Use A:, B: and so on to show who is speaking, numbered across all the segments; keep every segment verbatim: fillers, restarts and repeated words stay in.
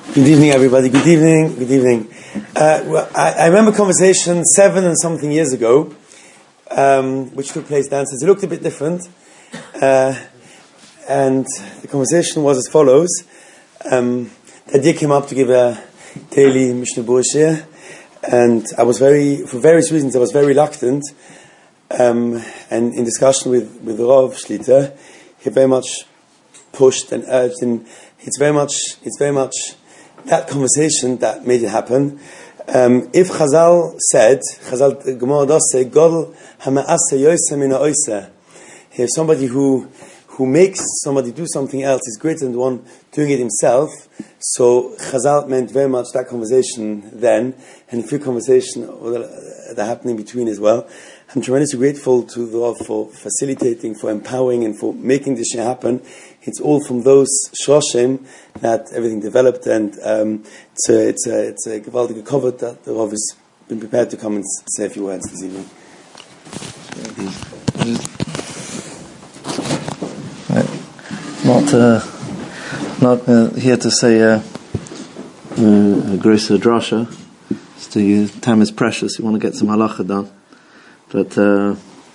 A: Good evening, everybody. Good evening. Good evening. Uh, well, I, I remember a conversation seven and something years ago, um, which took place downstairs. It looked a bit different, uh, and the conversation was as follows: um, the idea came up to give a daily Mishnah Berurah shir, and I was very, for various reasons, I was very reluctant. Um, and in discussion with with Rav Shlita, he very much pushed and urged, and it's very much, it's very much. that conversation that made it happen. Um, if Chazal said, Chazal Gemara does say, Godel ha'ma'aseh yoseh min ha'oseh. If somebody who who makes somebody do something else is greater than the one doing it himself, so Chazal meant very much that conversation then, and a few conversations that happened in between as well. I'm tremendously grateful to the Rav for facilitating, for empowering, and for making this shit happen. It's all from those shroshim that everything developed, and um, it's a it's a it's a gewaltige cover that the Rav has been prepared to come and say a few words this evening.
B: Not uh, not uh, here to say uh, uh, a grosser drasha. So your time is precious. You want to get some halacha done, but a uh,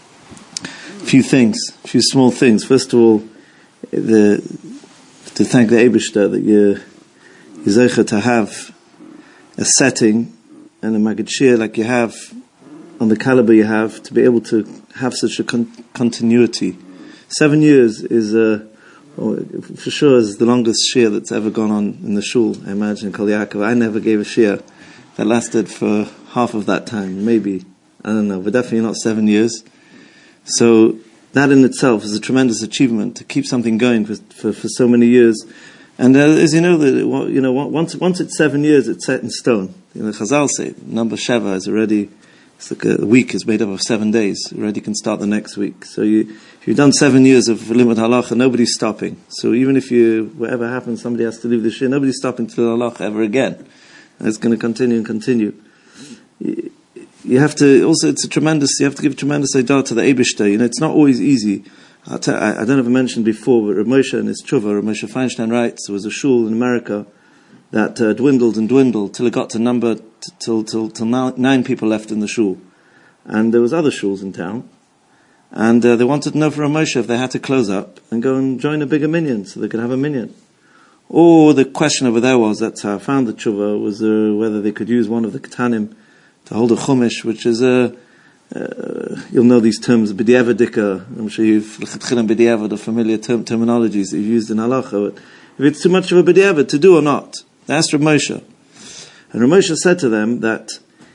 B: few things, a few small things. First of all, the to thank the Eibishter that you're zeicher to have a setting and a Magid Shir like you have on the caliber you have, to be able to have such a con- continuity. Seven years is a uh, for sure is the longest shir that's ever gone on in the shul. I imagine Kol Yaakov. I never gave a shir that lasted for half of that time, maybe, I don't know, but definitely not seven years. So that in itself is a tremendous achievement, to keep something going for for, for so many years. And uh, as you know, that you know, once once it's seven years, it's set in stone. You know, Chazal say number Sheva is already. It's like a week is made up of seven days. You already can start the next week. So you, if you've done seven years of limud halacha, nobody's stopping. So even if you, whatever happens, somebody has to leave the shir, nobody's stopping to halacha ever again. And it's going to continue and continue. You, you have to, also it's a tremendous, you have to give tremendous edah to the Eibishter. You know, it's not always easy. I'll tell, I, I don't know if I mentioned before, but Rav Moshe and his tshuva, Rav Moshe Feinstein writes, there was a shul in America that uh, dwindled and dwindled till it got to number, t- till, till, till nine, nine people left in the shul. And there was other shuls in town. And uh, they wanted to know from Rav Moshe if they had to close up and go and join a bigger minyan so they could have a minyan. Or the question over there was, that's how I found the tshuva, was uh, whether they could use one of the ketanim to hold a chumash, which is a, uh, you'll know these terms, b'di'evadika. I'm sure you've, l'chatchilim b'di'evad, the familiar term, terminologies that you've used in halacha. But if it's too much of a b'di'evad to do or not, they asked Rav Moshe. And Rav Moshe said to them that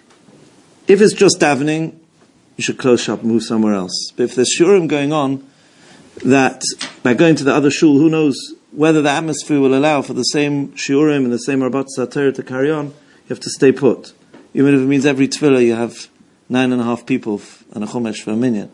B: if it's just davening, you should close shop and move somewhere else. But if there's shurim going on, that by going to the other shul, who knows whether the atmosphere will allow for the same shurim and the same rabat satir to carry on, you have to stay put. Even if it means every tefillah you have nine and a half people and a chumash for a minyan.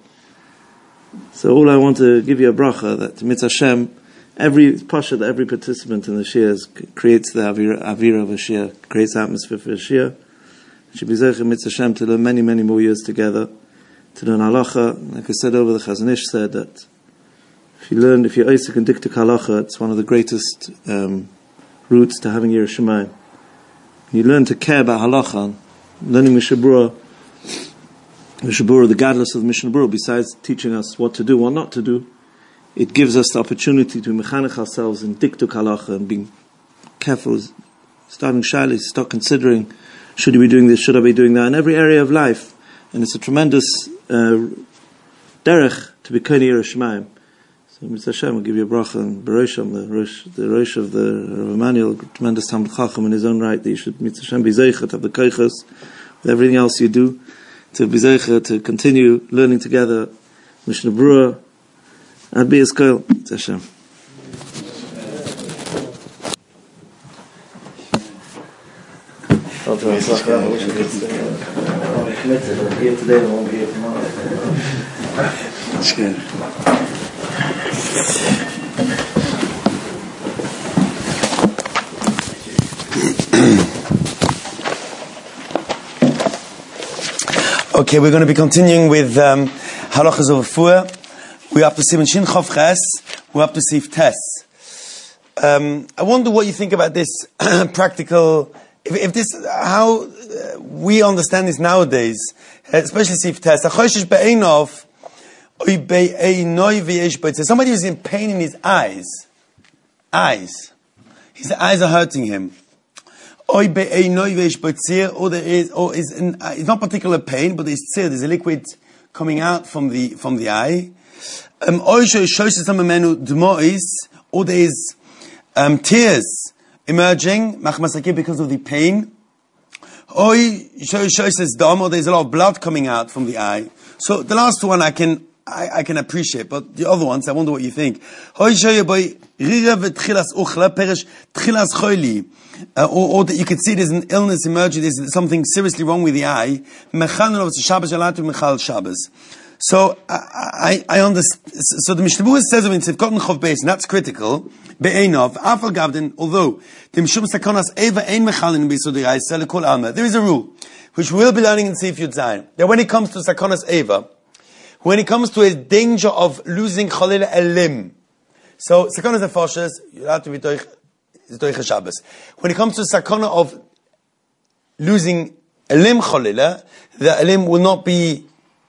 B: So all I want to give you a bracha that mitzvah Hashem, every pasha that every participant in the shir creates the avira, avira of a shir, creates the atmosphere for a shir. Should be zeicher mitzvah Hashem to learn many, many more years together, to learn halacha. Like I said over, the Chazon Ish said that if you learn, if you're Isaac and Diktuk halacha, it's one of the greatest um, routes to having Yiras Shamayim. You learn to care about halacha, learning Mishnah Berurah, Mishnah Berurah, the gadlus of the Mishnah Berurah, besides teaching us what to do, what not to do, it gives us the opportunity to mechanech ourselves in Diktuk halacha and being careful, starting shyly, start considering, should I be doing this, should I be doing that, in every area of life. And it's a tremendous uh, derech to be koni Yiras Shamayim. So Mitzvah Hashem will give you a bracha, and Berosham, the Rosh, the Rosh of the Rav Emanuel, tremendous Talmid Chacham in his own right, that you should Mitzvah Hashem be zeicher to have the koiches with everything else you do, to be zeicher to continue learning together Mishnah Berurah, and be as koil. Mitzvah Hashem. I wish I could stay. I'm committed. I'm here today and I won't be here tomorrow. That's good.
A: Okay, we're going to be continuing with um, halachas of refuah. We're up to Siman Shin Chof Ches. We're up to Sif Tes. Um, I wonder what you think about this practical. If, if this, how uh, we understand this nowadays, especially Sif Tes. Somebody who's in pain in his eyes. Eyes. His eyes are hurting him. Or there is, or is in, uh, it's not particular pain, but there's tzir, there's a liquid coming out from the from the eye. Um, or there is um, tears emerging because of the pain. Or there's a lot of blood coming out from the eye. So the last one I can I, I can appreciate, but the other ones I wonder what you think. Uh, or, or that you could see there's an illness emerging, there's something seriously wrong with the eye. So I, I, I understand. So the Mishnah Berurah says in Sivkot Chov Beis, and that's critical. Be'enov afal gavden. Although the Mishum Sakonas Eva ein mechalin b'Yisodei Yisrael lekol alma. There is a rule which we will be learning in Seif Yud Zayin, that when it comes to Sakonas Eva, when it comes to a danger of losing chalila a limb, so Sakonas Nefashos, you have to be doich. When it comes to sakana of losing a limb cholila, the limb will not be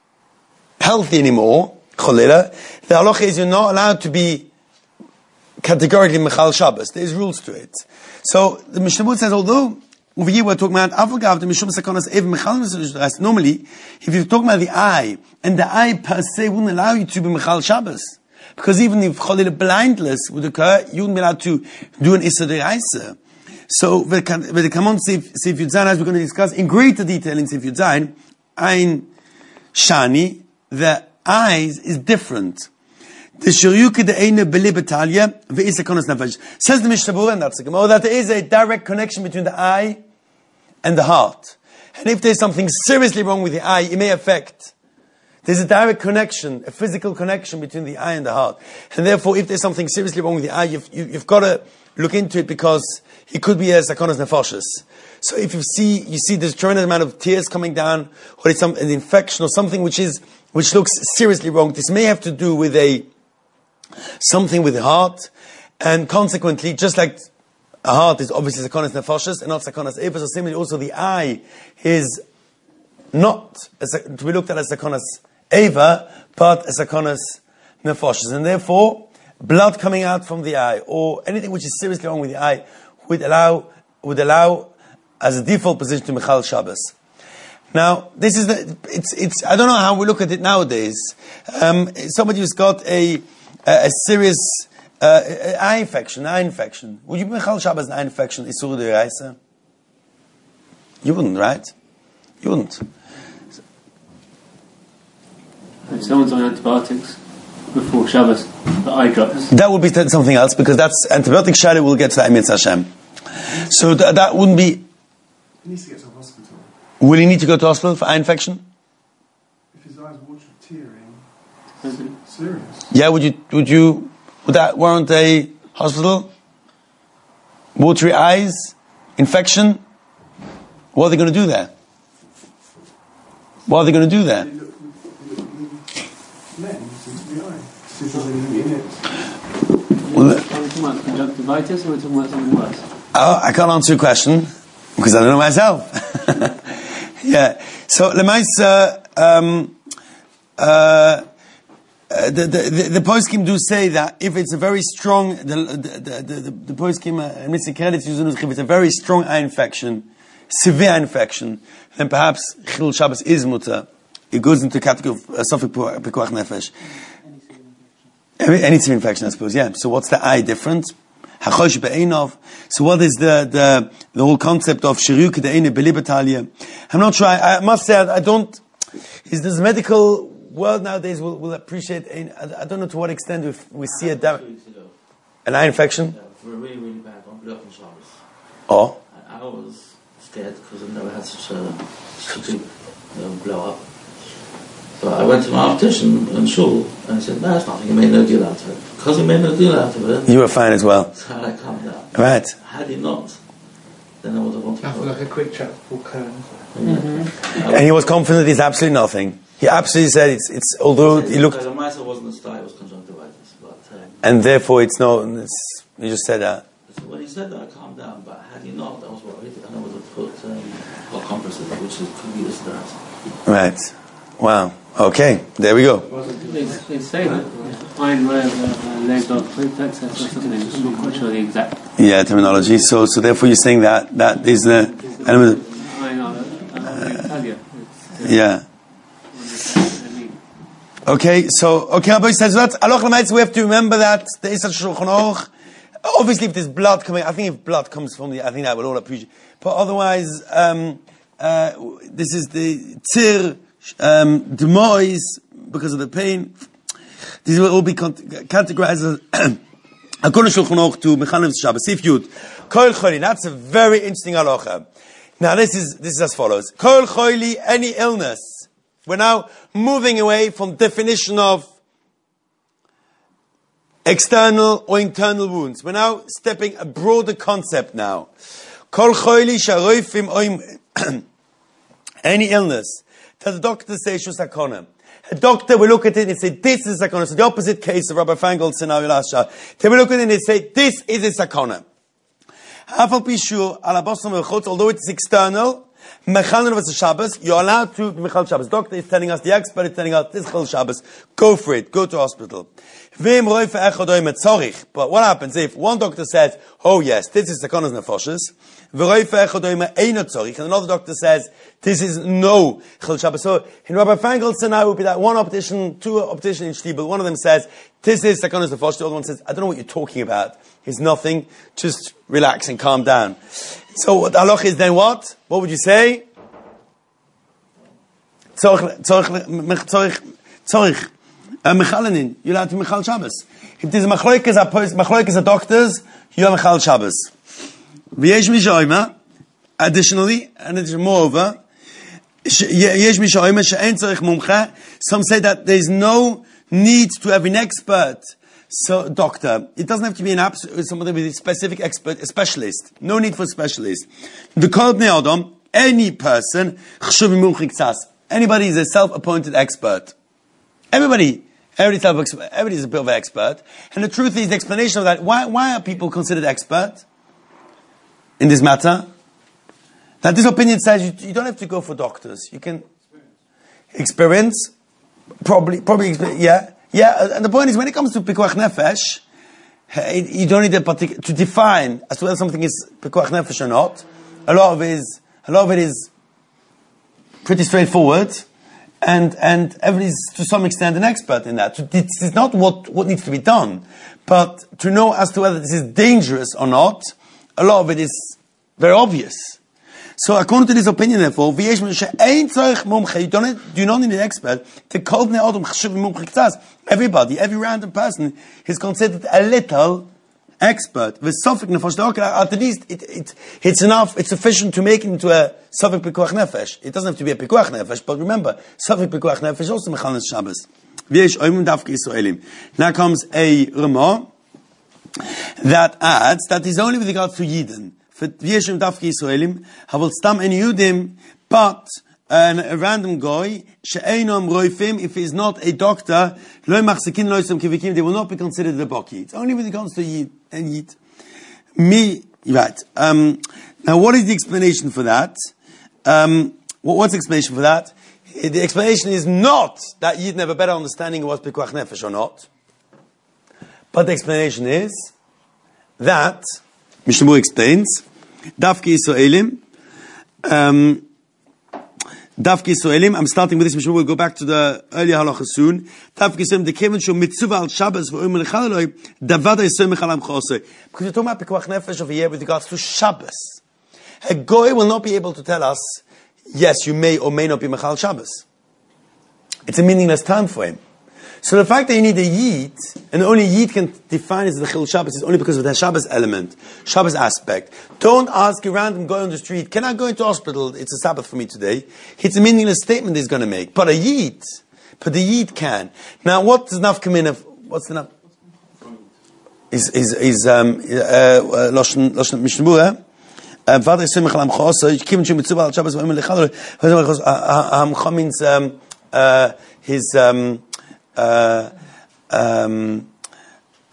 A: healthy anymore, cholila, the halacha is you're not allowed to be categorically mechal Shabbos. There's rules to it. So the Mishnah Berurah says, although over here we're talking about avagav, the mishum sakanas ev mechal. Normally, if you're talking about the eye, and the eye per se wouldn't allow you to be mechal Shabbos. Because even if cholila blindness would occur, you wouldn't be allowed to do an Issa D'Oraisa. So, when they come on Seif Yud Zayin, as we're going to discuss in greater detail in Seif Yud Zayin, Ein Shani, the eyes is different. The Shiryuke De'eine B'li B'Talia V'Isa Konas Nefesh. Says the Mishnah Berurah, and that's the Gemara, that there is a direct connection between the eye and the heart. And if there's something seriously wrong with the eye, it may affect. There's a direct connection, a physical connection between the eye and the heart. And therefore, if there's something seriously wrong with the eye, you've, you, you've got to look into it, because it could be a sakonas nefashos. So if you see, you see there's a tremendous amount of tears coming down, or it's some, an infection or something which is, which looks seriously wrong. This may have to do with a, something with the heart. And consequently, just like a heart is obviously sakonas nefashos and not sakonas eva, so similarly also the eye is not to be looked at as sakonas Eva, but as sakonas nefashos, and therefore blood coming out from the eye or anything which is seriously wrong with the eye would allow would allow as a default position to Michal Shabbos. Now, this is the it's it's I don't know how we look at it nowadays. Um, somebody who's got a a, a serious uh, eye infection, eye infection. Would you Michal Shabbos an eye infection? Isur D'Oraisa? You wouldn't, right? You wouldn't.
C: If someone's on antibiotics before Shabbos, the eye drops.
A: That would be t- something else, because that's antibiotic shari. We'll get to that in Mitzvah Hashem. So th- that wouldn't be.
D: He needs to get to a hospital.
A: Will he need to go to hospital for eye infection?
D: If his eyes water tearing, it's serious.
A: Yeah, would you? Would you? Would that warrant a hospital? Watery eyes, infection. What are they going to do there? What are they going to do there?
C: Well, are we talking about conjunctivitis, or are we talking about something worse?
A: Oh, I can't answer your question because I don't know myself. Yeah. So Lemaisa, um, uh, the the the, the poskim do say that if it's a very strong, the the the, the, the poskim and Mister Credits use if it's a very strong eye infection, severe eye infection, then perhaps Chilul Shabbos is mutter. It goes into the category of uh, Sofik Pekuach Nefesh. Any, any severe infection, I suppose, yeah. So what's the eye different? Hachosh be'einov. So what is the, the, the whole concept of Shiryuk de'eine b'li b'Talia? I'm not sure, I, I must say, I, I don't, is this medical world nowadays will, will appreciate, I, I don't know to what extent we, we see a, da- an eye infection?
B: Yeah, for a really, really bad one, but up in Shabbos.
A: Oh?
B: I, I was scared because I've never had such a, such a big you know, blow up. So I went to my optician in shul and he said, no, it's nothing, he made no deal out of it. Because he made no deal out of it,
A: you were fine as well.
B: So I calmed down.
A: Right.
B: Had he not, then I would have wanted to.
D: I feel like a quick chat for Kern.
B: Mm-hmm.
A: And he was confident it's absolutely nothing. He absolutely said it's, it's although he looked.
B: The mice wasn't a sty, it was conjunctivitis. But, um,
A: and therefore it's no. It's, you just said that.
B: So when he said that, I calmed down. But how do you know that was what I did? I know it was a put um, hot compressor, which is could be the stars.
A: Right. Wow. Okay. There we go.
C: They, they say that iron wire uh, leg dog plexus or something. I'm not quite sure the exact.
A: Yeah, terminology. So, so therefore, you're saying that that is the element.
C: I know. I tell you.
A: Yeah. Okay. So, okay. Abba says that. Allah Lamaitz, we have to remember that there is a Shulchan Aruch. Obviously, if there's blood coming, I think if blood comes from the, I think that will all appreciate. But otherwise, um, uh, this is the tir, um, demois, because of the pain. These will all be categorized as according to Shulchan Aruch to Mechanim Shabbos. Sif Yud, Kol Choli. That's a very interesting halacha. Now, this is this is as follows: Kol Choli, any illness. We're now moving away from definition of external or internal wounds. We're now stepping a broader concept now. Kol choili sharoifim oim. Any illness that the doctor says shus sakona. A doctor will look at it and say, this is a sakona. So the opposite case of Rabbi Feingold's scenario last year. They will look at it and say, this is a sakona. Although it's external, Mechalin was a Shabbos, you're allowed to Mechal Shabbos. Doctor is telling us, the expert is telling us, this Chol Shabbos, go for it, go to hospital. But what happens if one doctor says, oh yes, this is Sakonas Nefoshes, and another doctor says, this is no Chol Shabbos. So in Rabbi Feingold's scenario would be that one optician, two optician in Shtibel, one of them says, this is Sakonas Nefoshes, the other one says, I don't know what you're talking about. It's nothing, just relax and calm down. So what the halach is then what? What would you say? Tzorich, tzorich, tzorich, mechalanin. You're allowed to mechal Shabbos. If there's machloikas are machloikas are doctors, you're mechal Shabbos. V'yesh mishoyma. Additionally, and it's moreover, yesh mishoyma she'en tzorich mumcha. Some say that there's no need to have an expert. So, doctor, it doesn't have to be an absolute, somebody with a specific expert, a specialist. No need for a specialist. The Kol Bnei Adam, any person, anybody is a self-appointed expert. Everybody, everybody's, self, everybody's a bit of an expert. And the truth is, the explanation of that, why, why are people considered expert in this matter? That this opinion says you, you don't have to go for doctors. You can experience, probably, probably, yeah. Yeah, and the point is, when it comes to Pikuach Nefesh, you don't need a particular, to define as to whether something is Pikuach Nefesh or not. A lot of it is, a lot of it is pretty straightforward, and, and everybody's to some extent an expert in that. This is not what, what needs to be done, but to know as to whether this is dangerous or not, a lot of it is very obvious. So according to this opinion, therefore, you don't do not need an expert. Everybody, every random person is considered a little expert. At least it, it, it's enough, it's sufficient to make it into a Safek Pikuach Nefesh. It doesn't have to be a Pikuach Nefesh, but remember, Safek Pikuach Nefesh also Mechanas Shabbos. Now comes a Ramah that adds that is only with regards to Yidden. For Yeshim Dafki Yisraelim, Havol Stam En Yudim, but an, a random guy, She'einam Roifim, if he's not a doctor, Lo Machsekin Lo Yisam Kivikim, they will not be considered a Baki. It's only when it comes to Yid and Yid. Me, right. Um, now what is the explanation for that? Um, what, what's the explanation for that? The explanation is not that Yid have a better understanding of what's Pekuach Nefesh or not. But the explanation is that Mishnah explains, Dafki Yisraelim, um, Dafki Yisraelim, I'm starting with this, Mishnah, we'll go back to the earlier halacha soon. Dafki Yisraelim, the Kevin Shom Mitzvah al Shabbos, V'oim Lechaleloi, Davada Yisraelim Mechalam Chosei. Because we're talking about Pekuach Nefesh over here with regards to Shabbos. A goy will not be able to tell us, yes, you may or may not be Mechal Shabbos. It's a meaningless term for him. So the fact that you need a Yid, and only Yid can define as the Chil Shabbos, is only because of the Shabbos element, Shabbos aspect. Don't ask a random guy on the street, can I go into hospital? It's a Sabbath for me today. It's a meaningless statement he's going to make. But a Yid, but the Yid can. Now, what does Naf come in of, what's the Naf? Is, is, is, um, uh, Loshen, Loshen Mishnah, Vada Yisrael Mechalam Chosei, Kivin Shom Mitzvah al Shabbos, V'oim Lechaleloi, Ham means, um, uh, his, um, Uh, um,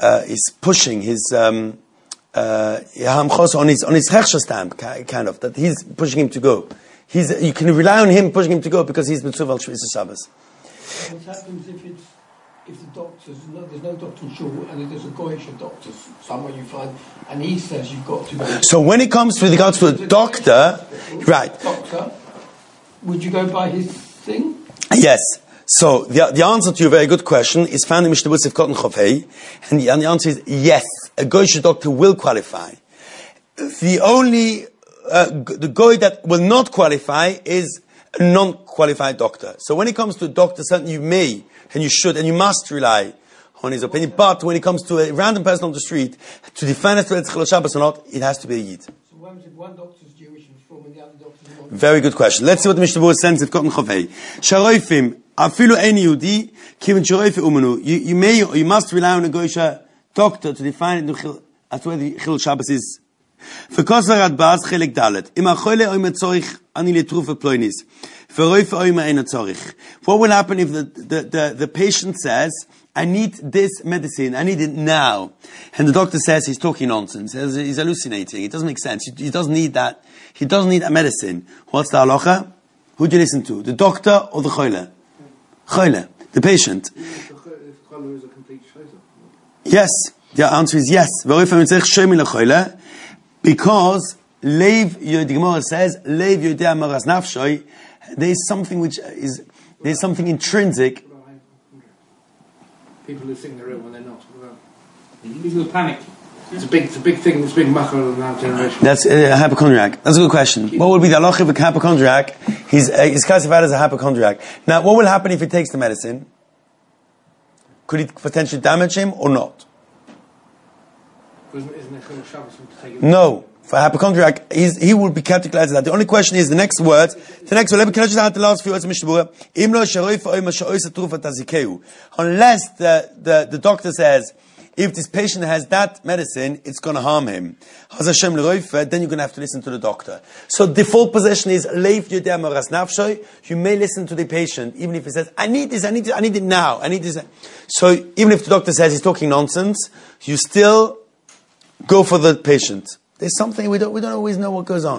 A: uh, is pushing his um, uh, on his on his hechsher stamp, kind of, that he's pushing him to go. He's, you can rely on him pushing him to go because he's Mitzuval Shvisa Shabbos.
E: What happens if it's if the doctor's no, there's no doctor in shul and there's a goyish doctor somewhere you find and he says you've got to go.
A: So when it comes with regards to a doctor, right?
E: Doctor, would you go by his thing?
A: Yes. So the the answer to your very good question is found in Mishnah B'Sif Cotton Chofei, and the, and the answer is yes. A goyish doctor will qualify. The only uh, the goy that will not qualify is a non-qualified doctor. So when it comes to a doctor, certainly you may and you should and you must rely on his opinion. But when it comes to a random person on the street, to define as to it's Chilul Shabbos or not, it has to be a Yid.
E: So when if one doctor's Jewish and from and the other doctor's not?
A: Very good question. Let's see what the Mishnah Berurah sends at Cotton Chofei. Sharoifim afilu ein Yehudi kivin sharoifi umanu. You you may or you must rely on a goyish doctor to define as to whether Chilul Shabbos is. V'kosar adbaz chelik dalet. Im achole oim etzorich ani letrufa ploinis. V'roife oim ein etzorich. What will happen if the, the, the, the patient says, I need this medicine, I need it now. And the doctor says he's talking nonsense, he's hallucinating, it doesn't make sense, he doesn't need that, he doesn't need that medicine. What's the halacha? Who do you listen to? The doctor or the choile? Choile, the patient. Yes, the answer is yes. Because Leiv, the Gemara says, Leiv Yodea Maras Nafshoi, there is something which is, there is something intrinsic.
E: People who think they're ill when they're not.
C: People who panic.
E: It's a big, it's a big thing. It's a big machar in our generation.
A: That's a hypochondriac. That's a good question. What would be the halacha of a hypochondriac? He's, uh, he's classified as a hypochondriac. Now, what will happen if he takes the medicine? Could it potentially damage him or not?
E: Isn't it Chilul Shabbos to take it?
A: No. For a hypochondriac, he's, he will be categorized as that. The only question is the next word. The next word, let me can I just add the last few words of Mishnah Berurah. Unless the, the, the doctor says, if this patient has that medicine, it's going to harm him. Then you're going to have to listen to the doctor. So default position is, you may listen to the patient, even if he says, I need this, I need this, I need it now, I need this. So even if the doctor says he's talking nonsense, you still go for the patient. There's something we don't we don't always know what goes on.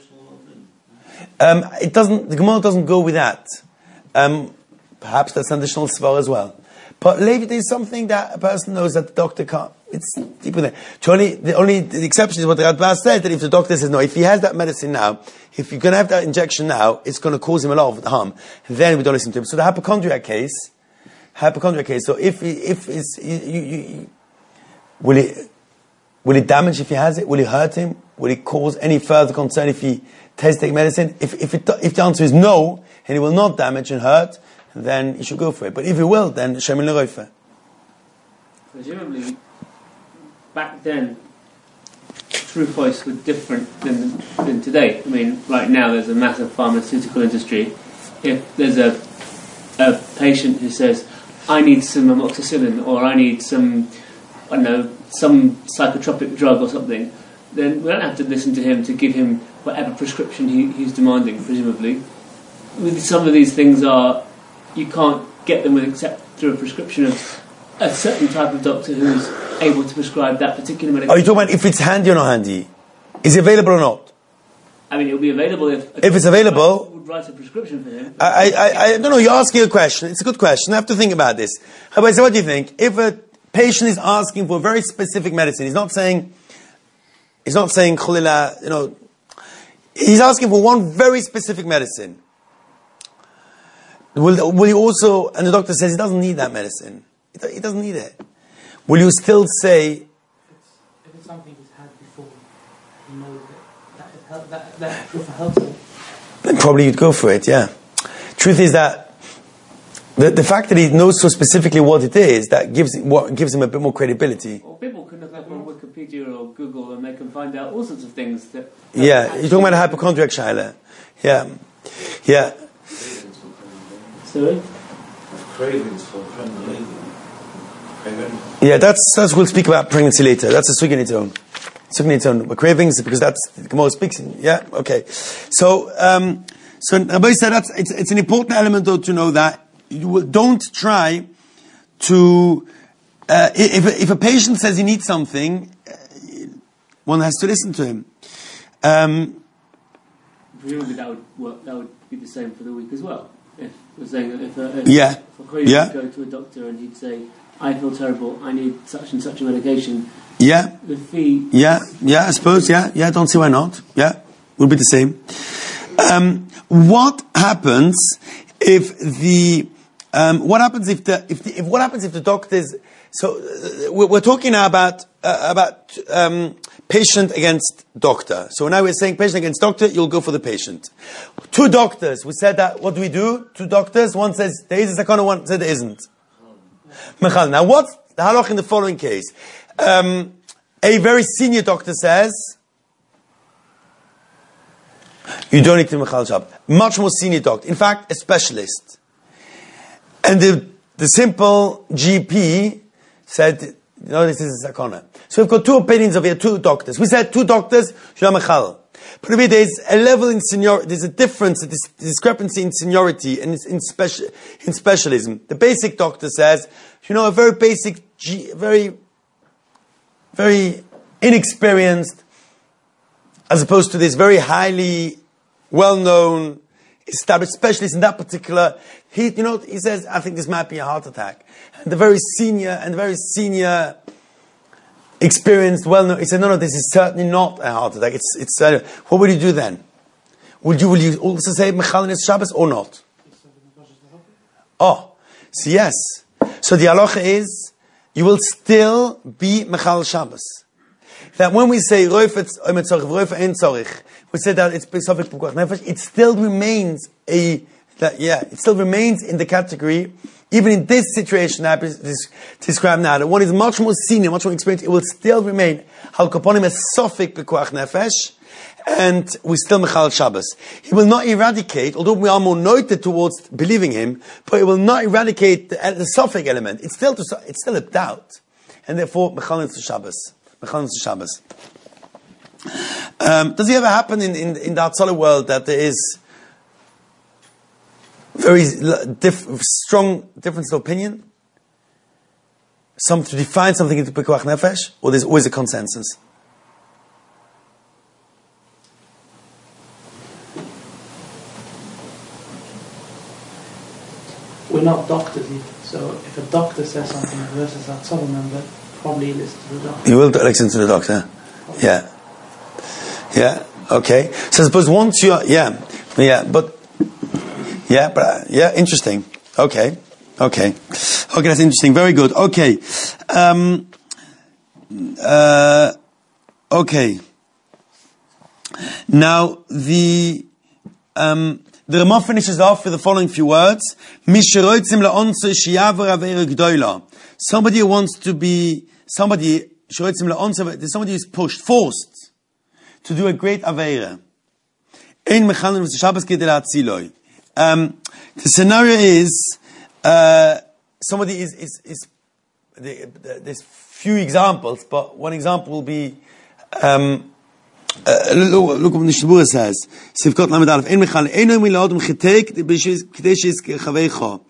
A: Um, it doesn't. The Gemara doesn't go with that. Um, perhaps that's an additional svar as well. But maybe there's something that a person knows that the doctor can't. It's deeper there. Only, the only the exception is what the Radbaz said, that if the doctor says no, if he has that medicine now, if you're going to have that injection now, it's going to cause him a lot of harm. Then we don't listen to him. So the hypochondriac case, hypochondriac case. So if if it's you, you, you, will it. Will it damage if he has it? Will it hurt him? Will it cause any further concern if he takes take medicine? If if, it, if the answer is no, and it will not damage and hurt, then you should go for it. But if it will, then Shemin L'Roife.
C: Presumably, back then, true voice was different than than today. I mean, right now there's a massive pharmaceutical industry. If there's a a patient who says, I need some amoxicillin, or I need some, I don't know, some psychotropic drug or something, then we don't have to listen to him to give him whatever prescription he, he's demanding, presumably. With some of these things are, you can't get them with except through a prescription of a certain type of doctor who's able to prescribe that particular medication.
A: Are you talking about if it's handy or not handy? Is it available or not?
C: I mean, it'll be available if...
A: If it's available...
C: would write a prescription for him.
A: I, I, I don't know, you're asking a question. It's a good question. I have to think about this. So what do you think? If a patient is asking for a very specific medicine, he's not saying, he's not saying, Khulila, you know, he's asking for one very specific medicine. Will, will you also, and the doctor says he doesn't need that medicine. He doesn't need it. Will you still say...
F: If it's, if it's something he's had before, you know that that, that, that will help him.
A: Then probably you'd go for it, yeah. Truth is that The, the fact that he knows so specifically what it is, that gives what gives him a bit more credibility.
C: Well, people can look up on Wikipedia or Google and they can find out all sorts of things that...
A: Yeah, you're talking about a hypochondriac, Shaila. Yeah. Yeah.
C: Sorry?
B: Cravings for pregnant lady.
A: Yeah, that's, that's, we'll speak about pregnancy later. That's a sugya in its own. Sugya in its own. But cravings, because that's, the Gemara speaks in, yeah, okay. So, um, so Rabbi said that's, it's, it's an important element though to know that you will, don't try to uh, if, if a patient says he needs something, uh, one has to listen to him. Um,
C: Presumably that would work, that would be the same for the week as well. If we're saying that if a, if,
A: yeah.
C: if a colleague
A: yeah.
C: would go to a doctor and he'd say, I feel terrible, I need such and such a medication.
A: Yeah.
C: The fee.
A: Yeah, yeah, I suppose, yeah, yeah, don't see why not. Yeah, would be the same. Um, what happens if the, um, what happens if the, if the, if, what happens if the doctors, so uh, we're, we're talking now about, uh, about, um, patient against doctor. So now we're saying patient against doctor, you'll go for the patient. Two doctors, we said that, what do we do? Two doctors, one says there is a sakana, one says there isn't. Mechal. Now what's the halach in the following case? Um, a very senior doctor says, you don't need to mechal shab. Much more senior doctor. In fact, a specialist. And the, the simple G P said, no, this is a sakana. So we've got two opinions of here, two doctors. We said two doctors, shula mechal. But there's a level in seniority, there's a difference, a dis- discrepancy in seniority and in, special, in specialism. The basic doctor says, you know, a very basic, G, very, very inexperienced, as opposed to this very highly well-known, established specialist in that particular, he, you know, he says, I think this might be a heart attack. And the very senior, and very senior, experienced, well-known, he said, no, no, this is certainly not a heart attack. It's, it's, uh, what would you do then? Would you, will you also say Mechal Nes Shabbos or not? Oh, so yes. So the halacha is, you will still be Mechal Shabbos. That when we say Roifet Omet Tzorich, Roifet Ein Tzorich, we say that it's Pesafik Pekuach Nefesh, it still remains a, that, yeah, it still remains in the category, even in this situation that is described now, that one is much more senior, much more experienced, it will still remain Hal Kaponim as Sofik Pekuach Nefesh, and we still Mechal Shabbos. He will not eradicate, although we are more noted towards believing him, but it will not eradicate the, the Sofik element. It's still to, it's still a doubt, and therefore Mechal Nes Shabbos. Mechal Nes Shabbos. Um, does it ever happen in, in, in the Hatzalah world that there is very diff, strong difference of opinion? Some to define something into Pekuach Nefesh, or there's always a consensus?
F: We're not doctors either, so if a doctor says something versus a Hatzalah member, probably listen to the doctor.
A: You will listen to the doctor? Probably. Yeah. Yeah, okay. So I suppose once you're, yeah, yeah, but, yeah, but, uh, yeah, interesting. Okay, okay. Okay, that's interesting. Very good. Okay. Um, uh, okay. Now, the, um, the Ramah finishes off with the following few words. Somebody who wants to be, somebody, there's somebody who's pushed, forced, to do a great aveira. Um, the scenario is, uh, somebody is, is, is the, the, there's few examples, but one example will be, um, uh, look, look what the Shabura says. Sivkot Lamed Aleph. Ein mechal, eino milad mchitek, k'dei she's chavecha.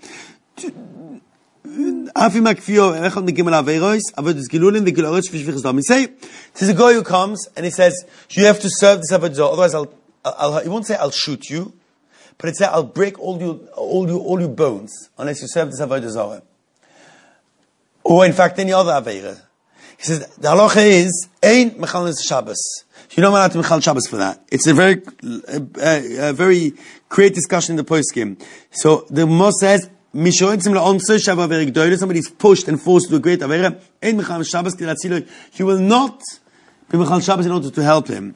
A: Afi makfio, echad megimel aveiros, avod is gilulin, the gilurosh v'shvichas dam. He say, there's a guy who comes, and he says, you have to serve this avodah, otherwise I'll, I'll, he won't say I'll shoot you, but it says I'll break all your, all your, all your bones, unless you serve this avodah zarah. Or in fact, any other aveira. He says, the halacha is, ein mechal nes Shabbos. You don't want to mechal Shabbos for that. It's a very, a, a, a very great discussion in the poskim. So the Moshe says, somebody is pushed and forced to do a great avera. You will not be mechal Shabbos in order to help him.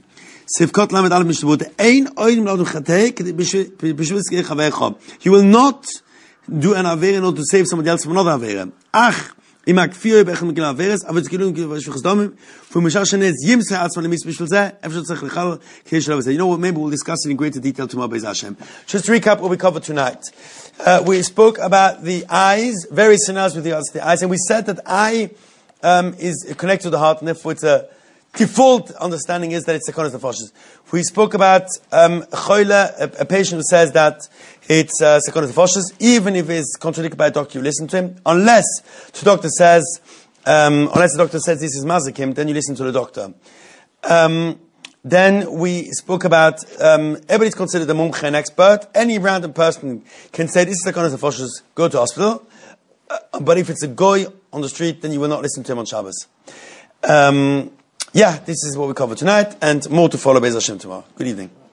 A: You will not do an avera in order to save somebody else from another avera. Ach, you know, maybe we'll discuss it in greater detail tomorrow. Just to recap what we covered tonight. Uh, we spoke about the eyes, various scenarios with regards to the eyes, and we said that eye um, is connected to the heart, and therefore it's a default understanding is that it's a konas nefashos. We spoke about um, choile, a, a patient who says that it's uh, sekonas nefashos, even if it's contradicted by a doctor, you listen to him, unless the doctor says Um, unless the doctor says this is mazikim, then you listen to the doctor. Um, then we spoke about, um, everybody's considered a mumche, an expert. Any random person can say, this is Sakanas Nefashos, go to hospital. Uh, but if it's a goy on the street, then you will not listen to him on Shabbos. Um, yeah, this is what we covered tonight, and more to follow Be'ez Hashem tomorrow. Good evening.